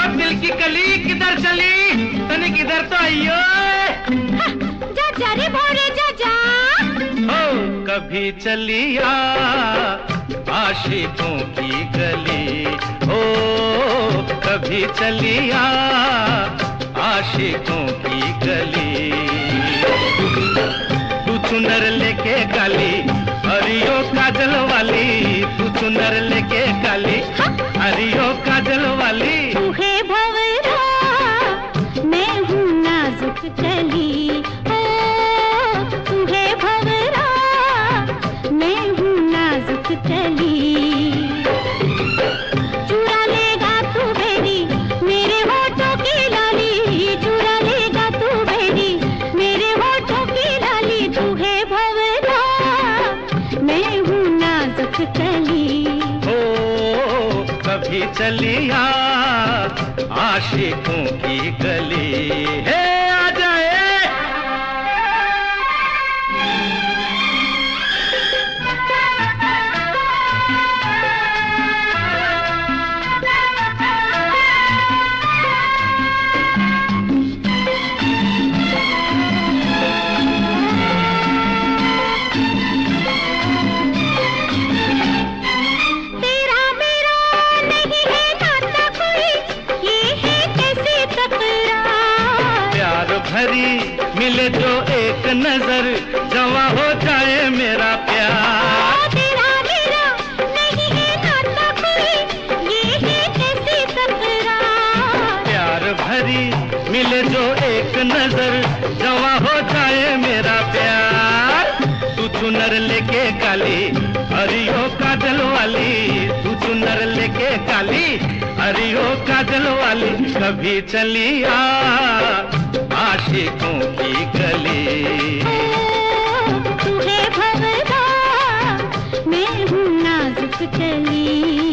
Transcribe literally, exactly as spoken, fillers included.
दिल की कली किधर चली, तने किधर तो आइयो। जा जा रे भोरे जा जा। हो कभी चलिया आशिकों की गली, हो कभी चलिया आशिकों की गली। तू चुनर लेके काली, हरियो काजल वाली, तू चुनर लेके काली, हरियो काजल वाली। तू है भंवरा, मैं हूँ नाजुक कली, ओ तू है भंवरा, मैं हूँ नाजुक कली। चुरा लेगा तू बेरी मेरे होठों की लाली, चुरा लेगा तू बेरी मेरे होठों की लाली। तू है भंवरा, मैं हूँ नाजुक कली। हो कभी चलिया आशिकों की गली। हे आ जाए। भरी मिले जो एक नजर, जवा हो जाए मेरा प्यार। तेरा मेरा नहीं है नाता कोई, ये है कैसी तकरार। प्यार भरी मिले जो एक नजर, जवा हो जाए मेरा प्यार। तू चुनर लेके काली, हरियो काजल वाली, तू चुनर लेके काली, हरियो काजल वाली। कभी चलिया आशिकों की गली। तू है भंवरा, मैं हूँ नाजुक कली।